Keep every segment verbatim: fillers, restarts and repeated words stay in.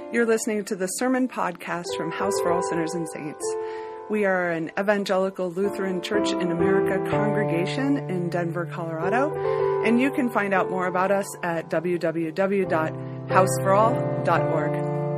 You're listening to the Sermon Podcast from House for All Sinners and Saints. We are an evangelical Lutheran Church in America congregation in Denver, Colorado, and you can find out more about us at w w w dot house for all dot org.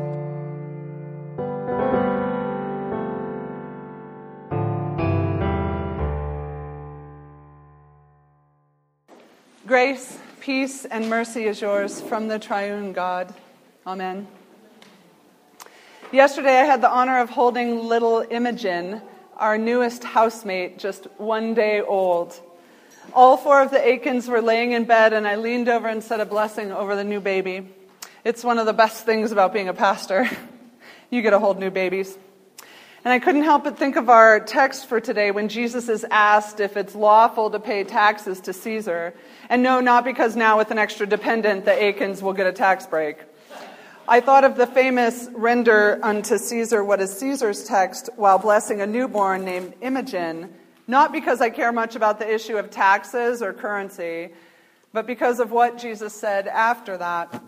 Grace, peace, and mercy is yours from the triune God. Amen. Yesterday I had the honor of holding little Imogen, our newest housemate, just one day old. All four of the Aikens were laying in bed, and I leaned over and said a blessing over the new baby. It's one of the best things about being a pastor. You get to hold new babies. And I couldn't help but think of our text for today when Jesus is asked if it's lawful to pay taxes to Caesar. And no, not because now with an extra dependent, the Aikens will get a tax break. I thought of the famous "Render unto Caesar what is Caesar's" text while blessing a newborn named Imogen, not because I care much about the issue of taxes or currency, but because of what Jesus said after that.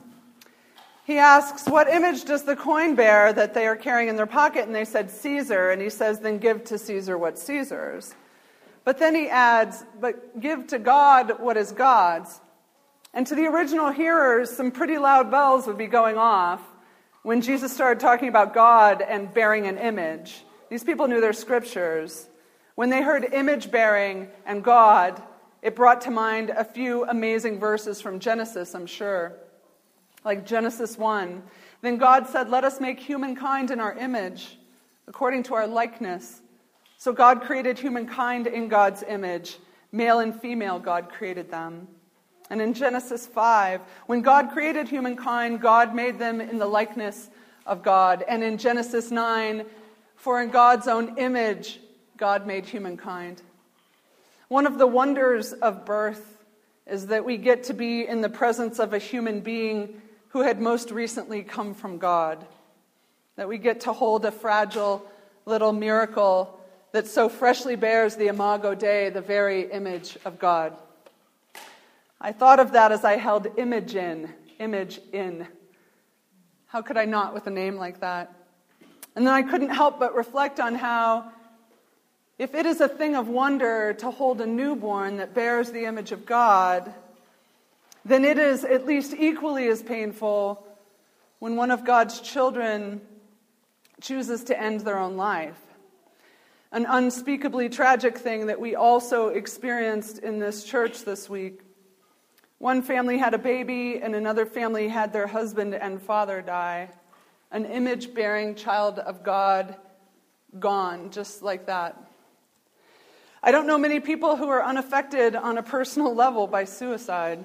He asks, what image does the coin bear that they are carrying in their pocket? And they said, Caesar. And he says, then give to Caesar what's Caesar's. But then he adds, but give to God what is God's. And to the original hearers, some pretty loud bells would be going off when Jesus started talking about God and bearing an image. These people knew their scriptures. When they heard image bearing and God, it brought to mind a few amazing verses from Genesis, I'm sure. Like Genesis one. Then God said, let us make humankind in our image, according to our likeness. So God created humankind in God's image. Male and female, God created them. And in Genesis five, when God created humankind, God made them in the likeness of God. And in Genesis nine, for in God's own image, God made humankind. One of the wonders of birth is that we get to be in the presence of a human being who had most recently come from God. That we get to hold a fragile little miracle that so freshly bears the Imago Dei, the very image of God. I thought of that as I held Imogen, image in. How could I not with a name like that? And then I couldn't help but reflect on how, if it is a thing of wonder to hold a newborn that bears the image of God, then it is at least equally as painful when one of God's children chooses to end their own life. An unspeakably tragic thing that we also experienced in this church this week. One family had a baby, and another family had their husband and father die. An image-bearing child of God gone, just like that. I don't know many people who are unaffected on a personal level by suicide.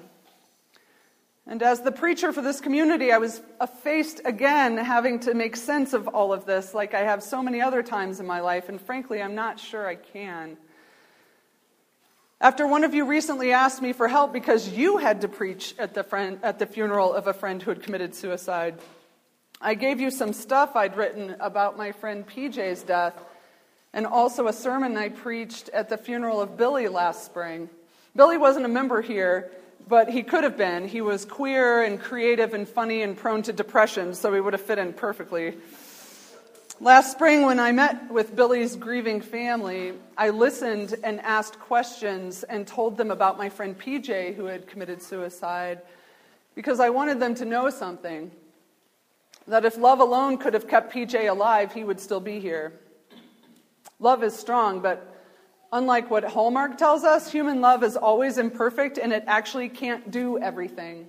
And as the preacher for this community, I was faced again having to make sense of all of this, like I have so many other times in my life, and frankly, I'm not sure I can. After one of you recently asked me for help because you had to preach at the friend, at the funeral of a friend who had committed suicide, I gave you some stuff I'd written about my friend P J's death, and also a sermon I preached at the funeral of Billy last spring. Billy wasn't a member here, but he could have been. He was queer and creative and funny and prone to depression, so he would have fit in perfectly. Last spring, when I met with Billy's grieving family, I listened and asked questions and told them about my friend P J who had committed suicide because I wanted them to know something, that if love alone could have kept P J alive, he would still be here. Love is strong, but unlike what Hallmark tells us, human love is always imperfect and it actually can't do everything.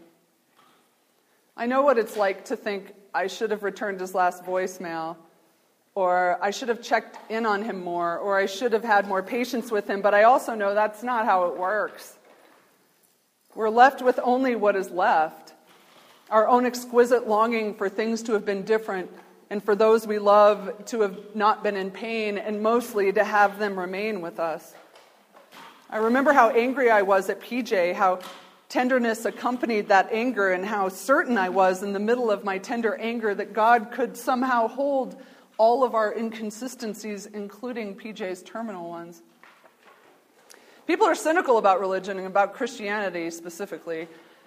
I know what it's like to think I should have returned his last voicemail, or I should have checked in on him more, or I should have had more patience with him, but I also know that's not how it works. We're left with only what is left, our own exquisite longing for things to have been different, and for those we love to have not been in pain, and mostly to have them remain with us. I remember how angry I was at P J, how tenderness accompanied that anger, and how certain I was in the middle of my tender anger that God could somehow hold all of our inconsistencies, including P J's terminal ones. People are cynical about religion and about Christianity specifically.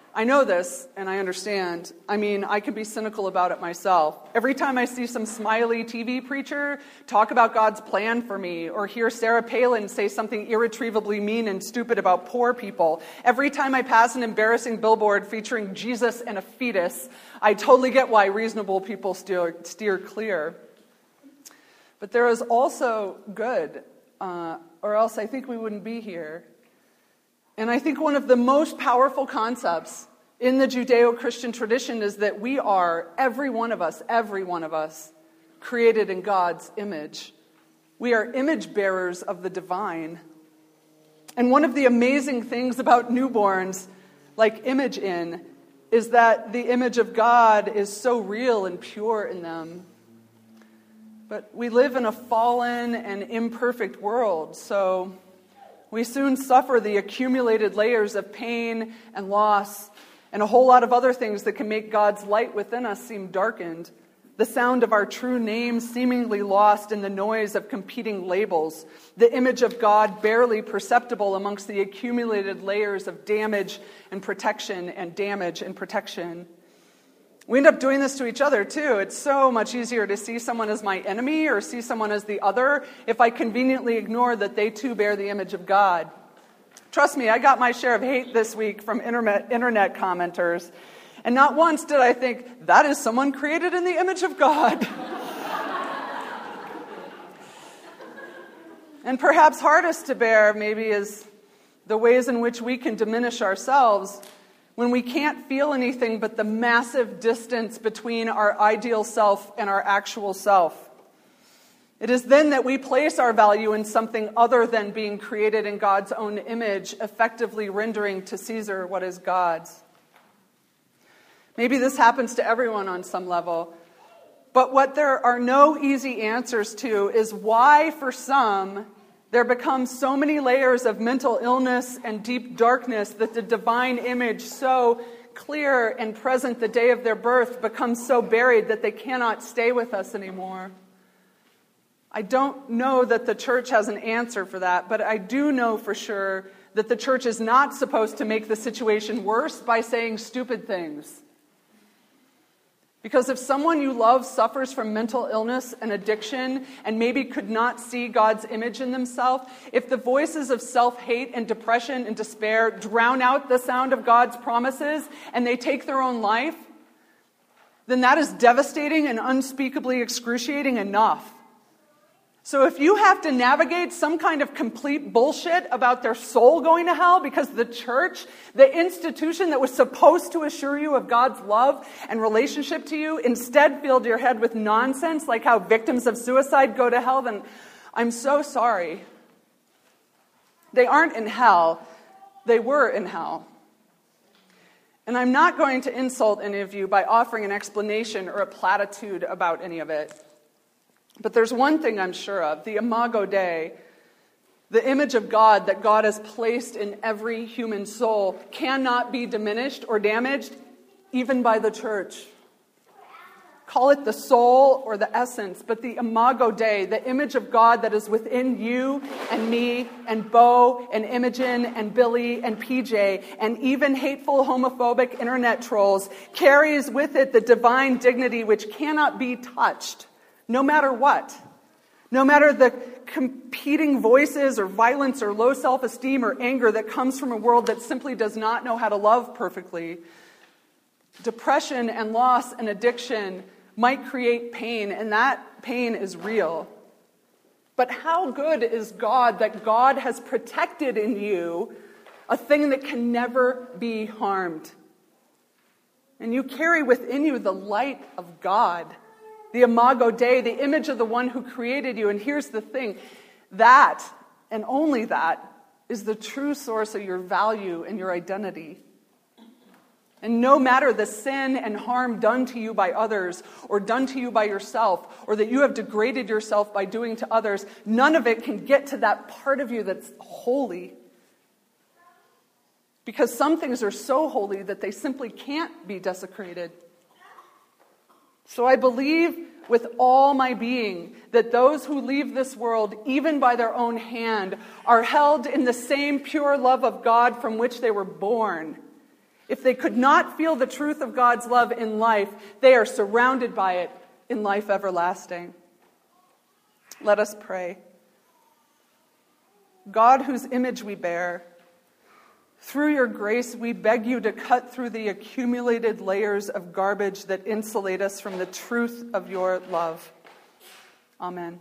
I know this, and I understand. I mean, I can be cynical about it myself. Every time I see some smiley T V preacher talk about God's plan for me, or hear Sarah Palin say something irretrievably mean and stupid about poor people, every time I pass an embarrassing billboard featuring Jesus and a fetus, I totally get why reasonable people steer, steer clear. But there is also good, uh, or else I think we wouldn't be here. And I think one of the most powerful concepts in the Judeo-Christian tradition is that we are, every one of us, every one of us, created in God's image. We are image bearers of the divine. And one of the amazing things about newborns, like Image-In, is that the image of God is so real and pure in them. But we live in a fallen and imperfect world, so we soon suffer the accumulated layers of pain and loss and a whole lot of other things that can make God's light within us seem darkened. The sound of our true name seemingly lost in the noise of competing labels. The image of God barely perceptible amongst the accumulated layers of damage and protection and damage and protection. We end up doing this to each other, too. It's so much easier to see someone as my enemy or see someone as the other if I conveniently ignore that they, too, bear the image of God. Trust me, I got my share of hate this week from internet, internet commenters. And not once did I think, that is someone created in the image of God. And perhaps hardest to bear, maybe, is the ways in which we can diminish ourselves when we can't feel anything but the massive distance between our ideal self and our actual self. It is then that we place our value in something other than being created in God's own image, effectively rendering to Caesar what is God's. Maybe this happens to everyone on some level, but what there are no easy answers to is why, for some, there become so many layers of mental illness and deep darkness that the divine image, so clear and present the day of their birth, becomes so buried that they cannot stay with us anymore. I don't know that the church has an answer for that, but I do know for sure that the church is not supposed to make the situation worse by saying stupid things. Because if someone you love suffers from mental illness and addiction and maybe could not see God's image in themselves, if the voices of self-hate and depression and despair drown out the sound of God's promises and they take their own life, then that is devastating and unspeakably excruciating enough. So if you have to navigate some kind of complete bullshit about their soul going to hell because the church, the institution that was supposed to assure you of God's love and relationship to you, instead filled your head with nonsense like how victims of suicide go to hell, then I'm so sorry. They aren't in hell. They were in hell. And I'm not going to insult any of you by offering an explanation or a platitude about any of it. But there's one thing I'm sure of, the Imago Dei, the image of God that God has placed in every human soul, cannot be diminished or damaged, even by the church. Call it the soul or the essence, but the Imago Dei, the image of God that is within you and me and Bo and Imogen and Billy and P J and even hateful homophobic internet trolls, carries with it the divine dignity which cannot be touched. No matter what, no matter the competing voices or violence or low self-esteem or anger that comes from a world that simply does not know how to love perfectly, depression and loss and addiction might create pain, and that pain is real. But how good is God that God has protected in you a thing that can never be harmed? And you carry within you the light of God. The Imago Dei, the image of the one who created you. And here's the thing, that, and only that, is the true source of your value and your identity. And no matter the sin and harm done to you by others, or done to you by yourself, or that you have degraded yourself by doing to others, none of it can get to that part of you that's holy. Because some things are so holy that they simply can't be desecrated. So I believe with all my being that those who leave this world, even by their own hand, are held in the same pure love of God from which they were born. If they could not feel the truth of God's love in life, they are surrounded by it in life everlasting. Let us pray. God, whose image we bear, through your grace, we beg you to cut through the accumulated layers of garbage that insulate us from the truth of your love. Amen.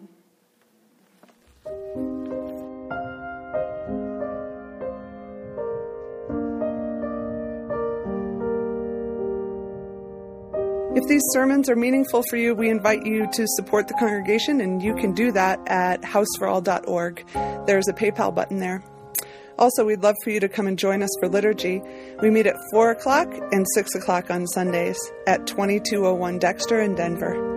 If these sermons are meaningful for you, we invite you to support the congregation, and you can do that at house for all dot org. There's a PayPal button there. Also, we'd love for you to come and join us for liturgy. We meet at four o'clock and six o'clock on Sundays at twenty-two oh one Dexter in Denver.